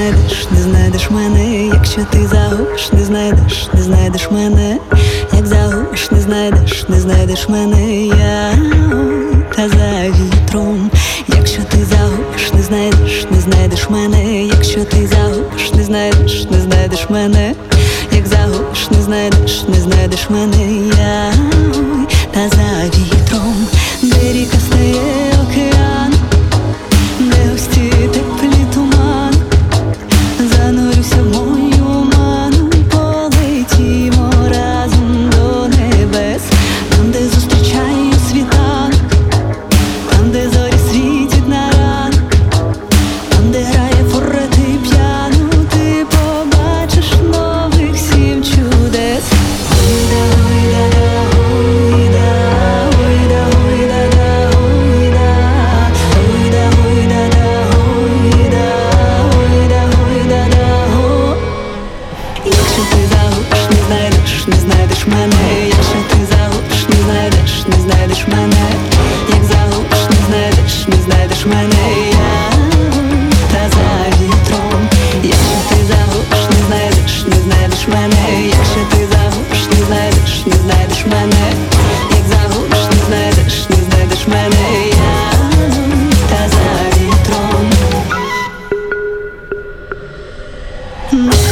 знайдеш, не знайдеш мене, якщо ти загубиш, не знайдеш, не знайдеш мене, як загубиш, не знайдеш, не знайдеш мене, я та за вітром. Якщо ти загубиш, не знайдеш, не знайдеш мене, якщо ти загубиш, не знайдеш, не знайдеш мене, як загубиш, не знайдеш, не знайдеш мене, я та за вітром. Де ріка стає океан, де густі теплі туман, занурюся в мою оману, полетімо разом до небес, там, де зустрічаю світанок, там, де зорі світять на ранок, там, де грає фортепіано, ти побачиш нових 7 чудес. Якщо ти загубиш, не знайдеш, не знайдеш мене, якщо ти загубиш, не знайдеш, не знайдеш мене, як загубиш, не знайдеш, не знайдеш мене, я та за вітром. Якщо ти загубиш, не знайдеш, не знайдеш мене, якщо ти загубиш, не знайдеш, не знайдеш мене, як загубиш, не знайдеш, не знайдеш мене, я та за вітром.